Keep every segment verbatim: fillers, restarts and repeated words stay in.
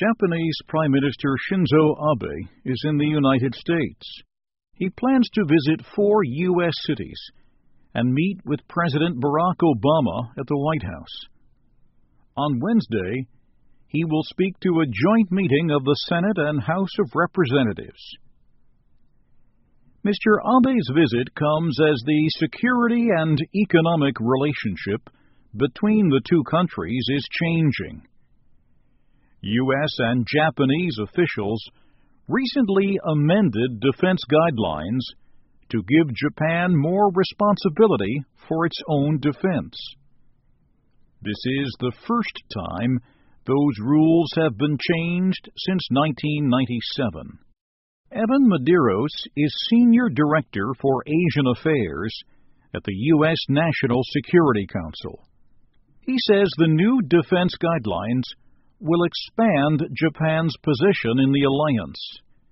Japanese Prime Minister Shinzo Abe is in the United States. He plans to visit four U S cities and meet with President Barack Obama at the White House. On Wednesday, he will speak to a joint meeting of the Senate and House of Representatives. Mister Abe's visit comes as the security and economic relationship between the two countries is changing. U S and Japanese officials recently amended defense guidelines to give Japan more responsibility for its own defense. This is the first time those rules have been changed since nineteen ninety-seven. Evan Medeiros is Senior Director for Asian Affairs at the U S National Security Council. He says the new defense guidelines will expand Japan's position in the alliance.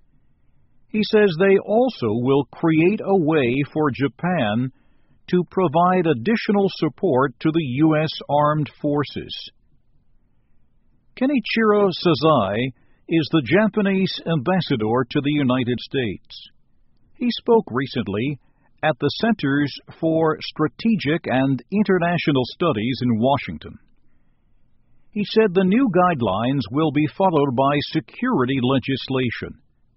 He says they also will create a way for Japan to provide additional support to the U S Armed Forces. Kenichiro Sasai is the Japanese ambassador to the United States. He spoke recently at the Centers for Strategic and International Studies in Washington. He said the new guidelines will be followed by security legislation.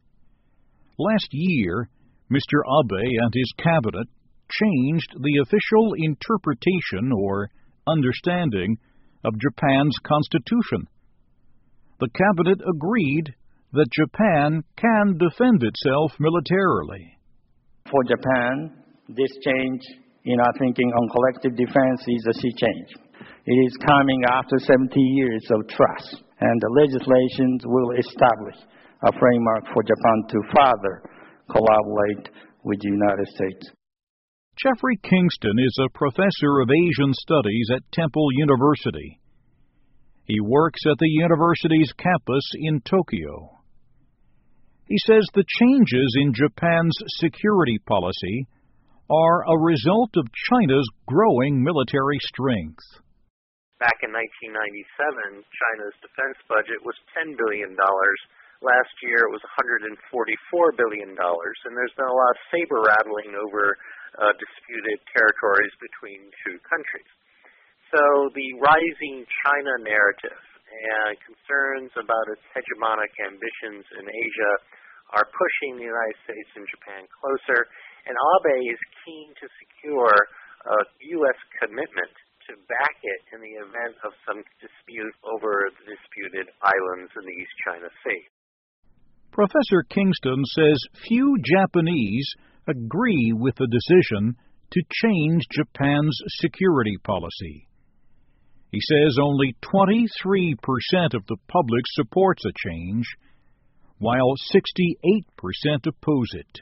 Last year, Mister Abe and his cabinet changed the official interpretation or understanding of Japan's constitution. The cabinet agreed that Japan can defend itself militarily. For Japan, this change in our thinking on collective defense is a sea change. It is coming after seventy years of trust, and the legislation will establish a framework for Japan to further collaborate with the United States. Jeffrey Kingston is a professor of Asian Studies at Temple University. He works at the university's campus in Tokyo. He says the changes in Japan's security policy are a result of China's growing military strength. Back in nineteen ninety-seven, China's defense budget was ten billion dollars. Last year, it was one hundred forty-four billion dollars, and there's been a lot of saber-rattling over uh, disputed territories between two countries. So the rising China narrative and concerns about its hegemonic ambitions in Asia are pushing the United States and Japan closer, and Abe is keen to secure a U S commitment to back it in the event of some dispute over the disputed islands in the East China Sea. Professor Kingston says few Japanese agree with the decision to change Japan's security policy. He says only twenty-three percent of the public supports a change, while sixty-eight percent oppose it.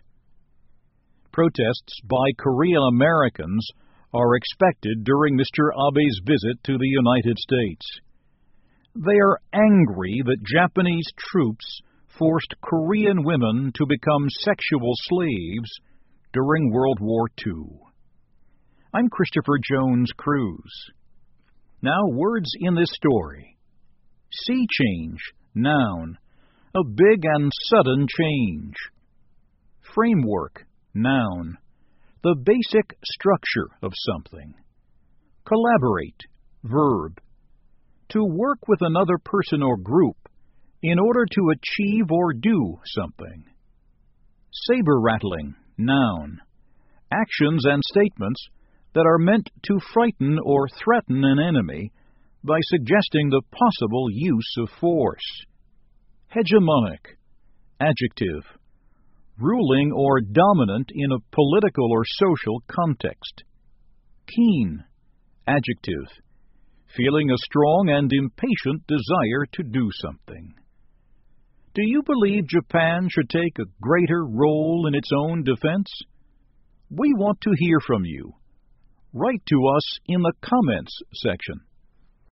Protests by Korean Americans are expected during Mister Abe's visit to the United States. They are angry that Japanese troops forced Korean women to become sexual slaves during World War Two. I'm Christopher Jones Cruz. Now, words in this story. Sea change, noun, a big and sudden change. Framework, noun, the basic structure of something. Collaborate, verb, to work with another person or group in order to achieve or do something. Saber-rattling, noun, actions and statements that are meant to frighten or threaten an enemy by suggesting the possible use of force. Hegemonic, adjective, ruling or dominant in a political or social context. Keen, adjective, feeling a strong and impatient desire to do something. Do you believe Japan should take a greater role in its own defense? We want to hear from you. Write to us in the comments section.